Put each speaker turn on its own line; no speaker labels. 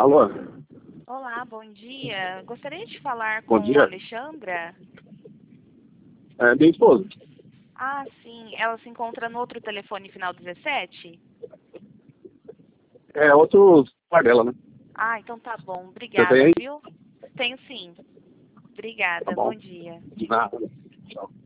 Alô?
Olá, bom dia. Gostaria de falar
Bom
com
dia.
a Alexandra.
É minha esposa.
Ah, sim. Ela se encontra no outro telefone final 17?
É outro par dela, né?
Ah, então tá bom.
Você tem
Obrigada,
aí?
viu? Tenho sim.
Tá
Obrigada.
bom.
Bom dia.
De nada. Tchau.